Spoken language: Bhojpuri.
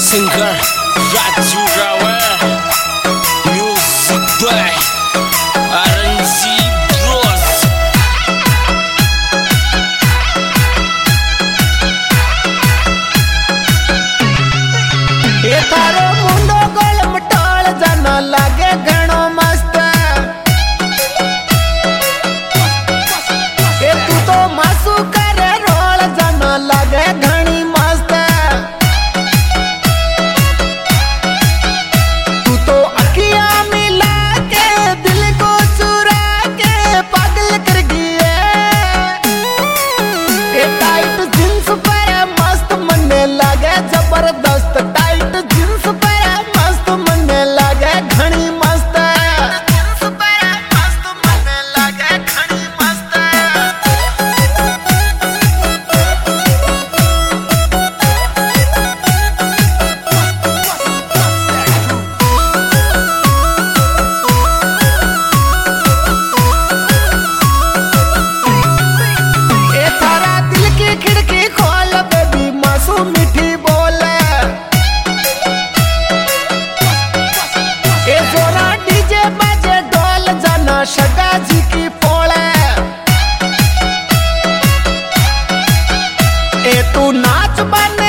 singer Raju Rawal, music by RNG Bros. ये थारो मुंडो गोल मटाल जाना लागे घणो मस्त। ये तू तो मासू करे रोल जाना लागे घणी मस्त। तू तो अखियां मिला के दिल को चुरा के पागल कर गई है। ये टाइट जींस पर मस्त मने लागे जबरदस्त। टाइट जींस पर मस्त मने लागे घणी मस्त। जींस पर मस्त मने लागे घणी मस्त। ए थारा दिल की खिड़की खोल बेबी मासूम मीठी बोले। ए जोरा डीजे बजे ढोल जाना शगा जी की पोले। ए तू नाच बने